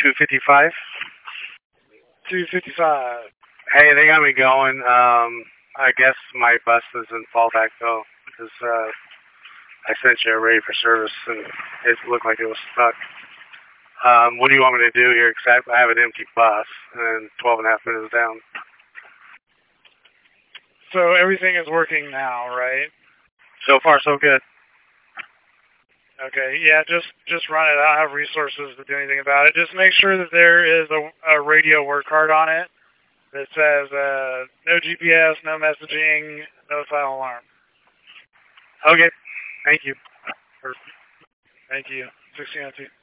255. 255. Hey, they got me going. I guess my bus is in fallback though, because I sent you a ready for service and it looked like it was stuck. What do you want me to do here exactly? I have an empty bus and 12 and a half minutes down. So everything is working now, right? So far, so good. Okay, yeah, just run it. I don't have resources to do anything about it. Just make sure that there is a radio work card on it that says no GPS, no messaging, no silent alarm. Okay, thank you. Thank you. 1602.